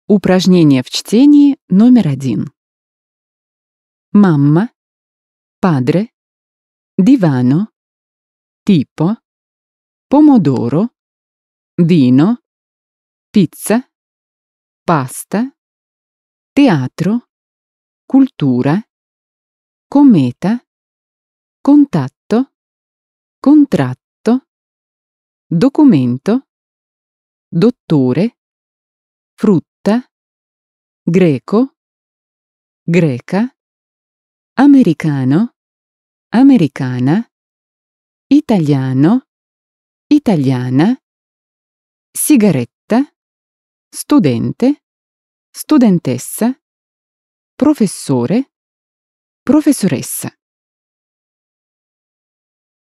Упражнение в чтении номер 1. Mamma, padre, divano, tipo, pomodoro, vino, pizza, pasta, teatro, cultura, cometa, contatto, contratto, documento, dottore, frutta, greco, greca, americano, americana, italiano, italiana, sigaretta, studente, studentessa, professore, professoressa.